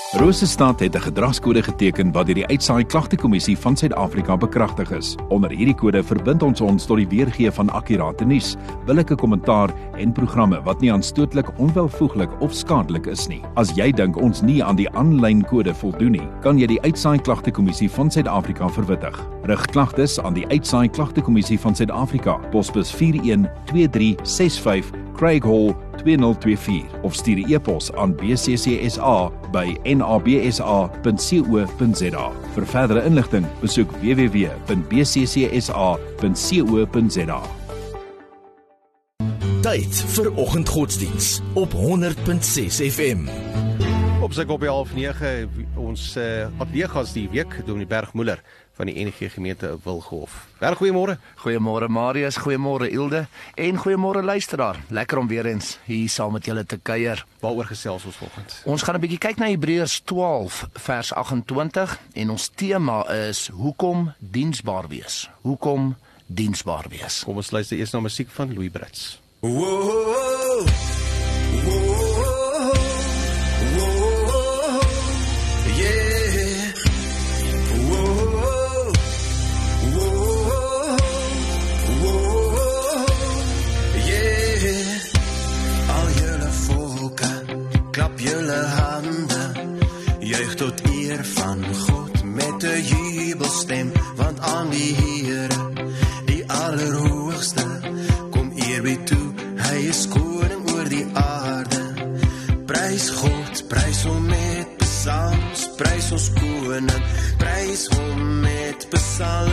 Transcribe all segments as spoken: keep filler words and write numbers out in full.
Rosestad het 'n gedragskode geteken wat deur die Uitsaai Klagtekommissie van Suid-Afrika bekragtig is. Onder hierdie kode verbind ons ons tot die weergee van akkurate nuus, billike kommentaar en programme wat nie aanstootlik, onwelvoeglik of skadelik is nie. As jy dink ons nie aan die aanlyn kode voldoen nie, kan jy die Uitsaai Klagtekommissie van Suid-Afrika verwittig. Rig klagtes aan die Uitsaai Klagtekommissie van Suid-Afrika, posbus vier een twee drie ses vyf, Craig Hall twee nul twee vier of stuur 'n e-pos aan b c c s a by n a b s a punt co punt z a. Vir verdere inligting, besoek w w w punt b c c s a punt co punt z a. Tyd vir oggendgodsdiens op honderd punt ses F M. Op sy kop by half nege, ons uh, ateljeegas die week, Dominee Berg Muller van die N G gemeente Wilgenhof. Berg, goeiemôre. Goeiemôre Marius, goeiemôre Ilde en goeiemôre luisteraar. Lekker om weer eens hier saam met julle te kuier. Waaroor gesels ons vanoggend? Ons gaan 'n bietjie kyk na Hebreërs twaalf vers agt en twintig en ons tema is hoekom diensbaar wees. Hoekom diensbaar wees. Kom ons luister eers na musiek van Louis Brits. Whoa, whoa. Julle hande, juig tot eer van God met 'n jubelstem, want aan die Here, die Allerhoogste, kom eerbied toe, hy is koning oor die aarde. Prys God, prys hom met psalms, prys ons koning, prys hom met psalms.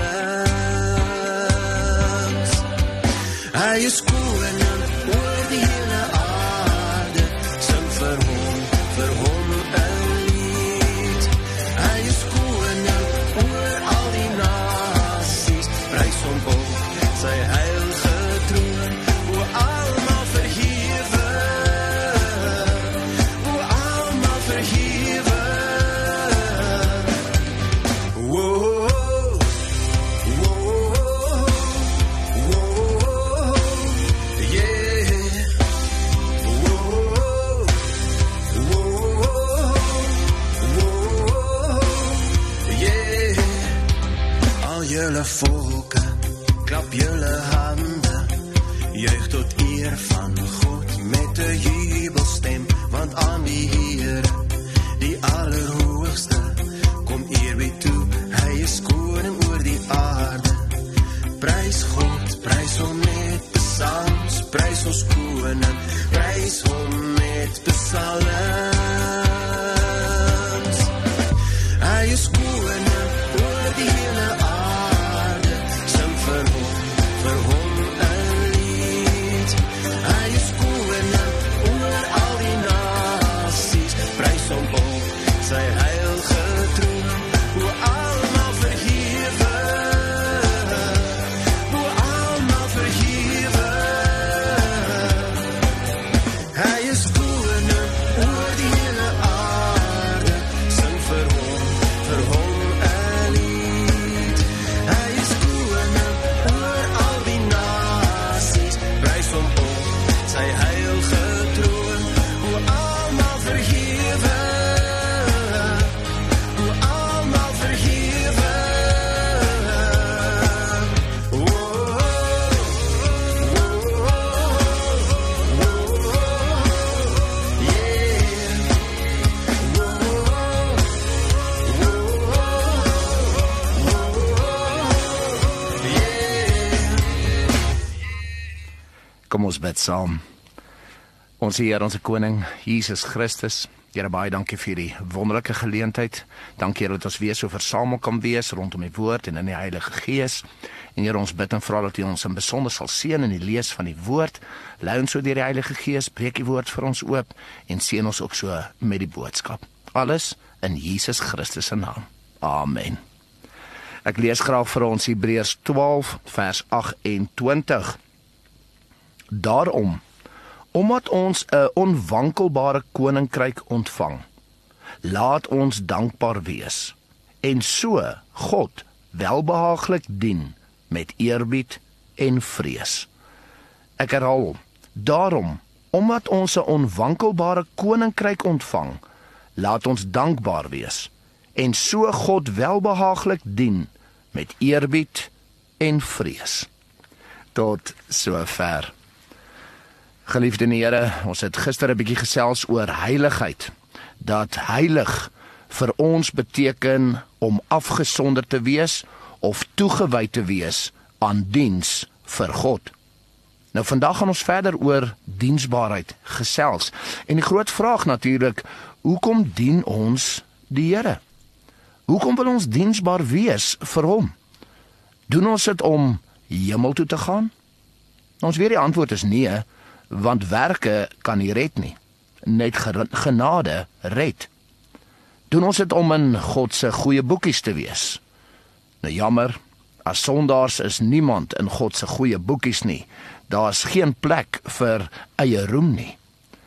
Hy is koning oor die hele aarde, sing vir hom. Vir hom 'n lied, hy is koning oor al die nasies, prys hom op sy heilige troon, o almal verhewe, o almal verhewe. Woah, woah, woah, yeah. Julle volke, klap julle hande, juig tot eer van God met 'n jubelstem, want aan die Here, die Allerhoogste, kom eerbied toe, hy is koning oor die aarde. Prys God, prys hom met psalms, prys ons koning, prys hom met psalms. Hy is koning oor die hele aarde. Kom ons bid saam. Ons Heer, ons Koning, Jesus Christus, Here, baie dankie vir die wonderlike geleentheid. Dankie Here dat ons weer so versamel kan wees rondom die woord en in die Heilige Gees. En Here, ons bid en vra dat U ons in besonder sal seën in die lees van die woord. Lei ons so deur die Heilige Gees, breek die woord vir ons oop en seën ons ook so met die boodskap. Alles in Jesus Christus se naam. Amen. Ek lees graag vir ons Hebreërs twaalf vers agt en twintig. Daarom, omdat ons 'n onwankelbare koninkryk ontvang, laat ons dankbaar wees en so God welbehaaglik dien met eerbied en vrees. Ek herhaal, daarom, omdat ons 'n onwankelbare koninkryk ontvang, Laat ons dankbaar wees en so God welbehaaglik dien met eerbied en vrees. Tot sover. Geliefde in die Here, ons het gister 'n bietjie gesels oor heiligheid. Dat heilig vir ons beteken om afgesonder te wees of toegewy te wees aan diens vir God. Nou vandag gaan ons verder oor diensbaarheid gesels. En die groot vraag natuurlik, hoekom dien ons die Here? Hoekom wil ons diensbaar wees vir hom? Doen ons dit om hemel toe te gaan? Ons weet die antwoord is nee, want werke kan nie red nie. Net genade red. Doen ons dit om in God se goeie boekies te wees? Nou jammer, as sondaars is niemand in God se goeie boekies nie. Daar is geen plek vir eie roem nie.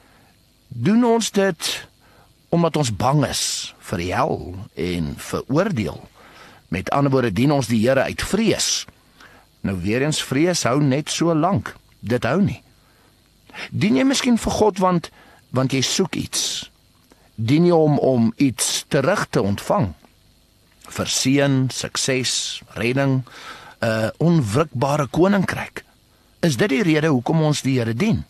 Doen ons dit omdat ons bang is vir die hel en vir oordeel? Met ander woorde, dien ons die Here uit vrees? Nou weer eens, vrees hou net so lank. Dit hou nie. Dien jy miskien vir God want want jy soek iets? Dien jy hom om iets terug te ontvang? Verseën, sukses, redding, 'n uh, onwrikbare koninkryk. Is dit die rede hoekom ons die Here dien?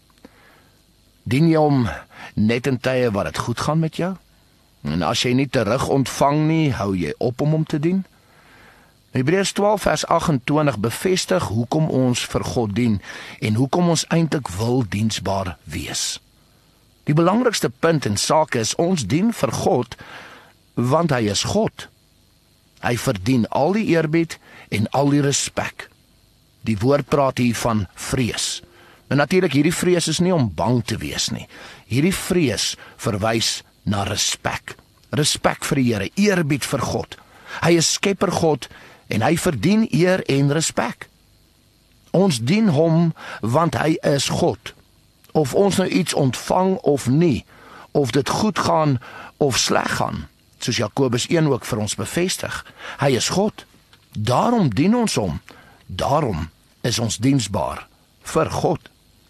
Dien jy hom net in tye wat dit goed gaan met jou? En as jy nie terug ontvang nie, hou jy op om hom te dien? Hebreërs twaalf vers agt-en-twintig bevestig hoekom ons vir God dien en hoekom ons eintlik wil diensbaar wees. Die belangrikste punt en saak is, ons dien vir God, want hy is God. Hy verdien al die eerbied en al die respek. Die woord praat hier van vrees. En natuurlik, hierdie vrees is nie om bang te wees nie. Hierdie vrees verwys na respek. Respek vir die Here, eerbied vir God. Hy is skepper God en hy verdien eer en respek. Ons dien hom want hy is God. Of ons nou iets ontvang of nie, of dit goed gaan of sleg gaan, soos Jakobus een ook vir ons bevestig. Hy is God. Daarom dien ons hom. Daarom is ons diensbaar vir God.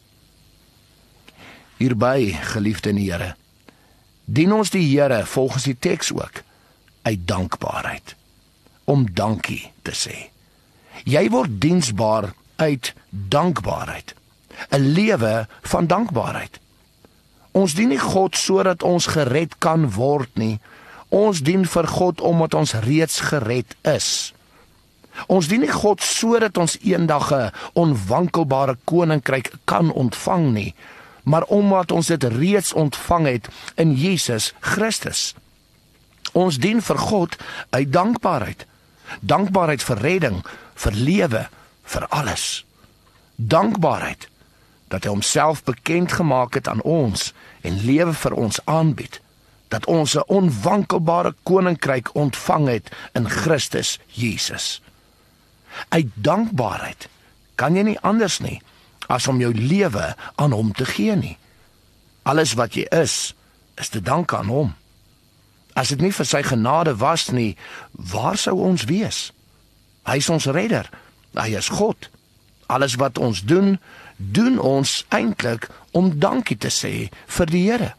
Hierby, geliefde in die Here, dien ons die Here volgens die teks ook uit dankbaarheid. Om dankie te sê. Jy word diensbaar uit dankbaarheid. 'n Lewe van dankbaarheid. Ons dien nie God sodat ons gered kan word nie. Ons dien vir God omdat ons reeds gered is. Ons dien nie God sodat ons eendag 'n onwankelbare koninkryk kan ontvang nie, maar omdat ons dit reeds ontvang het in Jesus Christus. Ons dien vir God uit dankbaarheid. Dankbaarheid vir redding, vir lewe, vir alles. Dankbaarheid dat hy homself bekend gemaak het aan ons en lewe vir ons aanbied. Dat ons 'n onwankelbare koninkryk ontvang het in Christus Jesus. Uit dankbaarheid kan jy nie anders nie as om jou lewe aan hom te gee nie. Alles wat jy is, is te dank aan hom. As dit nie vir sy genade was nie, waar sou ons wees? Hy is ons redder, hy is God. Alles wat ons doen, doen ons eintlik om dankie te sê vir die Here.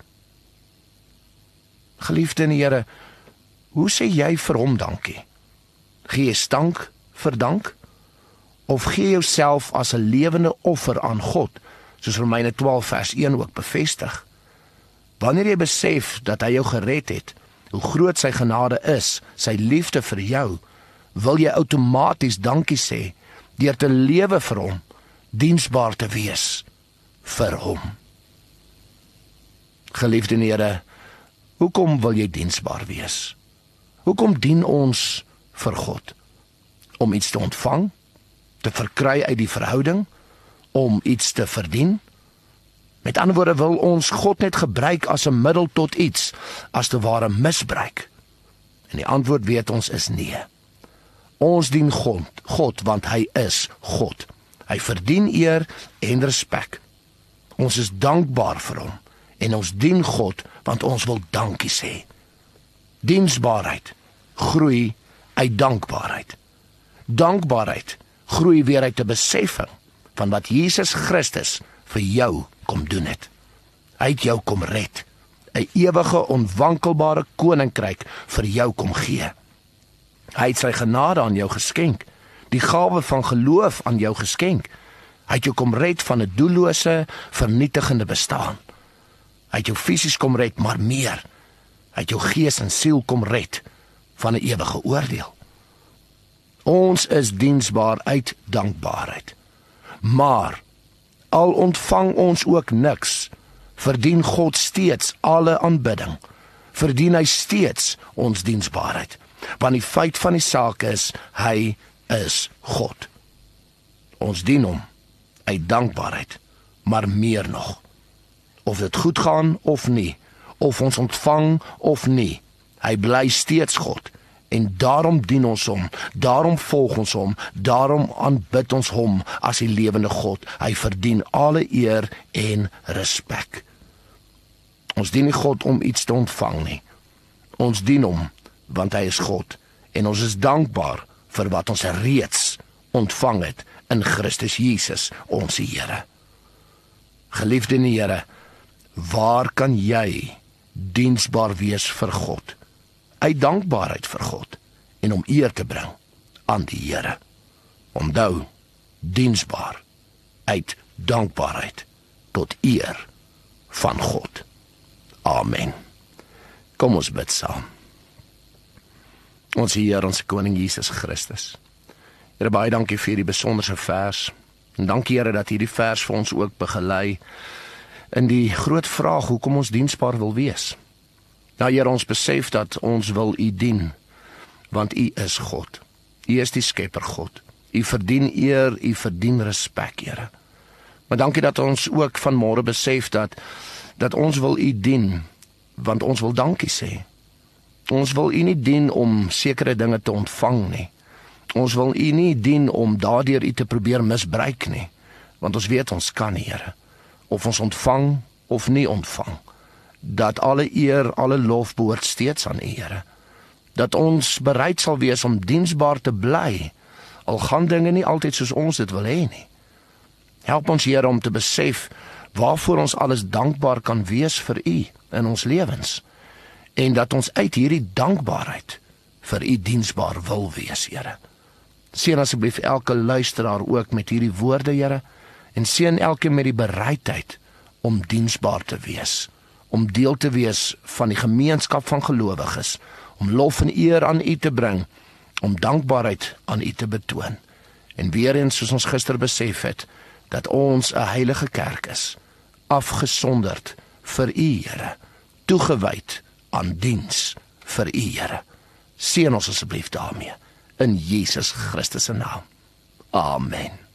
Geliefde in die Here, hoe sê jy vir hom dankie? Gee jy stank vir dank? Of gee jouself as 'n lewende offer aan God, soos Romeine twaalf vers een ook bevestig? Wanneer jy besef dat hy jou gered het, hoe groot sy genade is, sy liefde vir jou, wil jy outomaties dankie sê, deur te lewe vir hom, diensbaar te wees vir hom. Geliefde in die Here, hoekom wil jy diensbaar wees? Hoekom dien ons vir God? Om iets te ontvang, te verkry uit die verhouding, om iets te verdien? Met ander woorde, wil ons God net gebruik as 'n middel tot iets, as te ware misbruik? En die antwoord weet ons is nee. Ons dien God, God want hy is God. Hy verdien eer en respek. Ons is dankbaar vir hom en ons dien God want ons wil dankie sê. Diensbaarheid groei uit dankbaarheid. Dankbaarheid groei weer uit 'n besefing van wat Jesus Christus vir jou kom doen het. Hy het jou kom red 'n ewige, onwankelbare koninkryk vir jou kom gee. Hy het sy genade aan jou geskenk, die gawe van geloof aan jou geskenk. Hy het jou kom red van 'n doellose, vernietigende bestaan. Hy het jou fisies kom red, maar meer. Hy het jou gees en siel kom red van 'n ewige oordeel. Ons is diensbaar uit dankbaarheid. Maar al ontvang ons ook niks, verdien God steeds alle aanbidding. Verdien hy steeds ons diensbaarheid. Want die feit van die saak is, hy is God. Ons dien hom uit dankbaarheid, maar meer nog. Of dit goed gaan of nie, of ons ontvang of nie, hy bly steeds God. En daarom dien ons hom, daarom volg ons hom, daarom aanbid ons hom as die lewende God. Hy verdien alle eer en respek. Ons dien nie God om iets te ontvang nie. Ons dien hom, want hy is God. En ons is dankbaar vir wat ons reeds ontvang het in Christus Jesus, ons Here. Geliefde in die Here, waar kan jy diensbaar wees vir God? Uit dankbaarheid vir God en om eer te bring aan die Here. Onthou, diensbaar uit dankbaarheid tot eer van God. Amen. Kom ons bid saam. Ons Here, ons Koning Jesus Christus. Here, baie dankie vir die besonderse vers. En dankie Here dat hierdie vers vir ons ook begelei in die groot vraag hoekom ons diensbaar wil wees. Nou Here, ons besef dat ons wil U dien, want U is God. U is die skepper God. U verdien eer, U verdien respek, Here. Maar dankie dat ons ook vanmôre besef dat dat ons wil U dien, want ons wil dankie sê. Ons wil U nie dien om sekere dinge te ontvang nie. Ons wil U nie dien om daardeur U te probeer misbruik nie, want ons weet ons kan nie, Here. Of ons ontvang of nie ontvang. Dat alle eer, alle lof behoort steeds aan U, Here. Dat ons bereid sal wees om diensbaar te bly, al gaan dinge nie altyd soos ons dit wil hê nie. Help ons, Here, om te besef waarvoor ons alles dankbaar kan wees vir U in ons lewens, en dat ons uit hierdie dankbaarheid vir U diensbaar wil wees, Here. Seën asseblief elke luisteraar ook met hierdie woorde, Here, en seën elkeen met die bereidheid om diensbaar te wees, om deel te wees van die gemeenskap van gelowiges, om lof en eer aan U te bring, om dankbaarheid aan U te betoon. En weer eens, soos ons gister besef het, dat ons 'n heilige kerk is, afgesonderd vir U, Here, toegewyd aan diens vir U, Here. Seën ons asseblief daarmee, in Jesus Christus se naam. Amen.